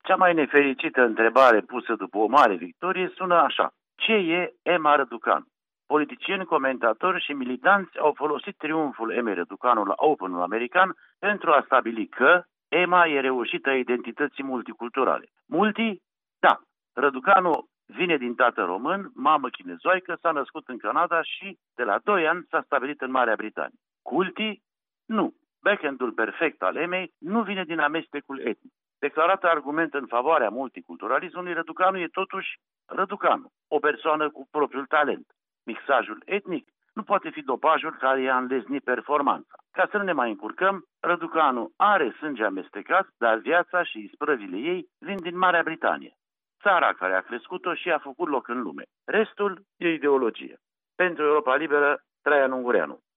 Cea mai nefericită întrebare pusă după o mare victorie sună așa: ce e Emma Răducanu? Politicieni, comentatori și militanți au folosit triumful Emei Răducanu la Openul american pentru a stabili că Emma e reușită identității multiculturale. Multi? Da. Răducanu vine din tată român, mamă chinezoică, s-a născut în Canada și de la 2 ani s-a stabilit în Marea Britanie. Culti? Nu. Backend-ul perfect al Emei nu vine din amestecul etnic. Declarat argument în favoarea multiculturalismului, Răducanu e totuși Răducanu, o persoană cu propriul talent. Mixajul etnic nu poate fi dopajul care i-a înleznit performanța. Ca să nu ne mai încurcăm, Răducanu are sânge amestecat, dar viața și isprăvile ei vin din Marea Britanie, țara care a crescut-o și a făcut loc în lume. Restul e ideologie. Pentru Europa Liberă, Traian Ungureanu.